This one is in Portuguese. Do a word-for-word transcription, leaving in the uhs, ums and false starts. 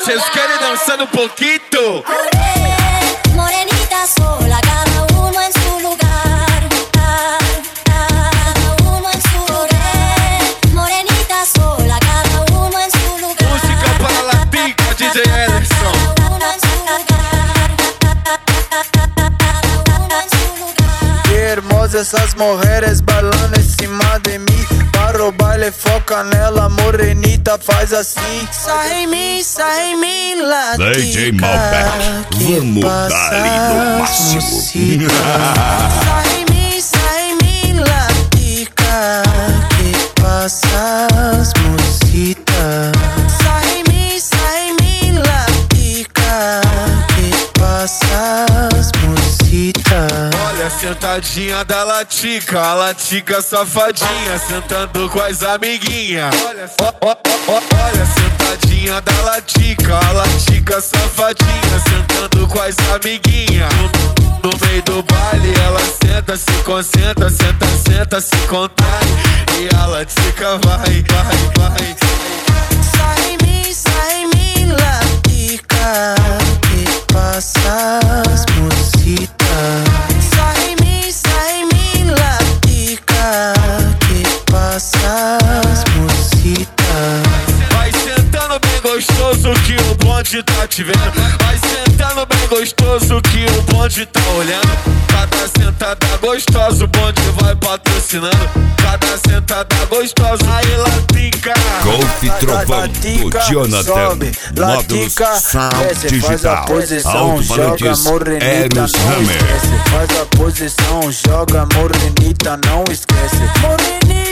Vocês querem dançar um pouquinho? Morenita sola, cada uno en su lugar. Cada uno en su lugar. Morenita sola, cada uno en su lugar. Música para la tica, D J Ellison. Cada uno en su lugar. Cada uno en su lugar. Que hermosas essas mulheres bailando em cima de mim. Para o baile foca nela, morenita faz assim. Sai em mim, sai em mim, lá. D J Malbec, vamos dar ali no máximo. Sai em mim, sai em mim, latica, que passa as mocitas. Sai em mim, sai em mim, latica, que passa as mocitas. Olha a sentadinha da Latica, a Latica safadinha, sentando com as amiguinhas. Olha, ó, ó, ó, olha a sentadinha da Latica, a Latica safadinha, sentando com as amiguinhas. No, no meio do baile ela senta, se concentra, senta, senta, se contrai. E a Latica vai, vai, vai. Sai em mim, sai em mim, latica, que passa as mocitas. Sai em mim, sai em mim, latica, que passa as mocitas. Vai sentando bem gostoso que o bonde tá te vendo. Vai sentando bem gostoso que o bonde tá olhando. Cada sentada gostosa o bonde vai patrocinando. Cada sentada gostosa, aí Latica. Golpe Trovão do Jonathan. Módulos Sound Digital. Alto-falantes Eros Hammer. Faz a posição, joga morenita, não esquece. Morenita.